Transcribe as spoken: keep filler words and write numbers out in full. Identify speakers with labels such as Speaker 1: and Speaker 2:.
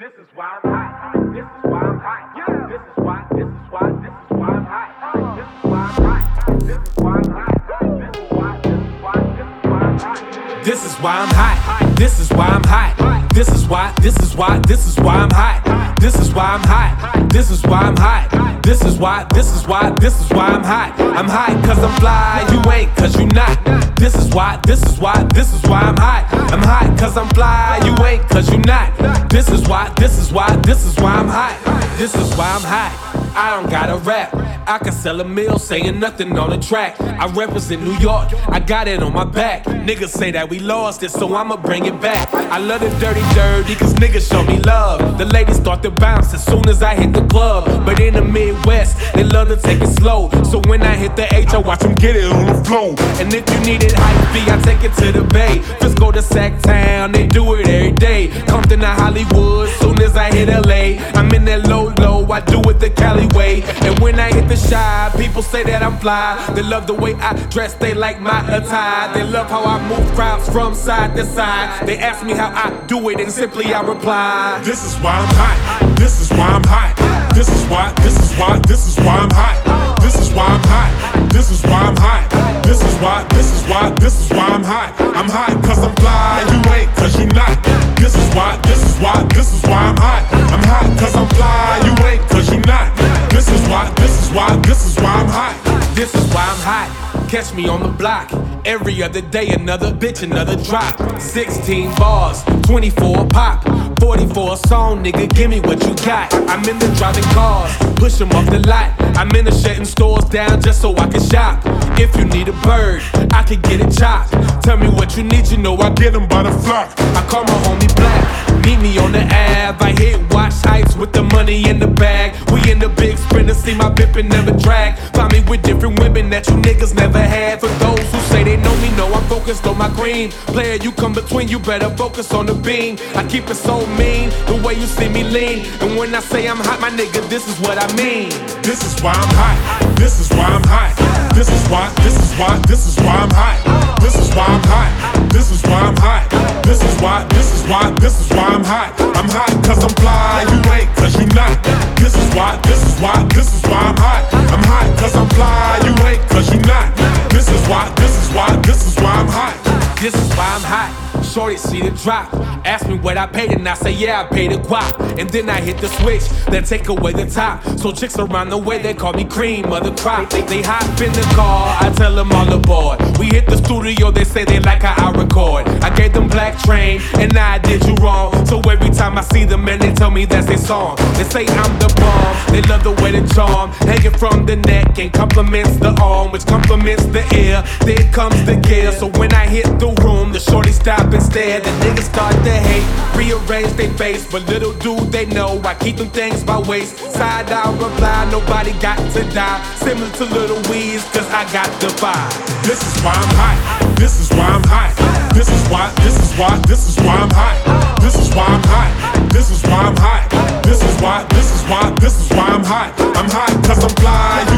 Speaker 1: This is why I'm hot. This is why I'm hot. Yeah. This is why. This is why. This is why I'm hot. This is why I'm hot. This is why I'm hot. This is why. This is why. This is why I'm hot. This is why I'm hot. This is why. This is why. This is why I'm hot. This is why I'm hot. This is why I'm hot. This is why. This is why. This is why I'm hot. I'm hot cause I'm fly. You ain't cause you not. This is why. This is why. This is why I'm hot. I'm hot cause I'm fly. You ain't cause you not. This is why. This is why. This is why I'm hot. This is why I'm hot. I don't gotta rap. I can sell a meal saying nothing on the track. I represent New York, I got it on my back. Niggas say that we lost it, so I'ma bring it back. I love the dirty dirty, cause niggas show me love. The ladies start to bounce as soon as I hit the club. But in the Midwest, they love to take it slow. So when I hit the H, I watch them get it on the floor. And if you need it hype B, I take it to the Bay. Frisco to Sacktown, they do it every day. Compton to Hollywood, soon as I hit L A. I'm in that low low, I do it the Cali way. And when I hit the shy, people say that I'm fly. They love the way I dress, they like my attire. They love how I move crowds from side to side. They ask me how I do it and simply I reply,
Speaker 2: this is why I'm hot. This is why I'm hot. This is why, this is why, this is why I'm hot. This is why I'm hot. This is why I'm hot. This is why, this is why, this is why I'm hot. I'm hot cause I'm fly. You ain't cause you not. This is why, this is why, this is why I'm hot. I'm hot cause I'm fly. You ain't cause you not. This is why, this is why, this is why I'm hot.
Speaker 1: This is why I'm hot. Catch me on the block. Every other day, another bitch, another drop. sixteen bars, twenty-four pop. forty-four a song, nigga, give me what you got. I'm in the driving cars, push them off the lot. I'm in the shutting stores down just so I can shop. If you need a bird, I can get it chopped. Tell me what you need, you know I get them by the flock. I call my homie Black, meet me on the Ave. I hit Watch Heights with the money in the bag. We in the big sprinter, see my pimpin' never drag. Find me with different women that you niggas never had. For those who say they know me, know I'm focused on my green. Player, you come between, you better focus on the beam. I keep it so mean, the way you see me lean. And when I say I'm hot, my nigga, this is what I mean.
Speaker 2: This is why I'm hot. This is why I'm hot. This is why, this is why, this is why I'm hot. This is why I'm hot. This is why I'm hot. This is why, this is why, this is why I'm hot. I'm hot cause I'm fly. You ain't cause you not. This is why, this is why, this is why I'm hot. I'm hot cause I'm fly. You ain't cause you not. This is why, this is why, this is why I'm hot.
Speaker 1: This is why I'm hot. Shorty see the drop. Ask me what I paid and I say yeah I paid a guap. And then I hit the switch, then take away the top. So chicks around the way they call me cream of the crop. They, they hop in the car, I tell them all aboard. We hit the studio, they say they like how I record. I gave them Black Train and now I did you wrong. So every time I see them and they tell me that's their song. They say I'm the bomb, they love the way the charm hanging from the neck and compliments the arm, which compliments the ear. Then comes the gear, so when I hit the room, the shorty stop and stare. The niggas start to hate, rearrange their face, but little do they know I keep them things by waist. Side eye reply, nobody got to die. Similar to Little Weeze, cause I got the vibe.
Speaker 2: This is why I'm hot. This is why I'm hot. This is why, this is why, this is why I'm hot. This is why I'm hot. This is why I'm hot. This is why, this is why, this is why I'm hot. I'm hot cause I'm fly.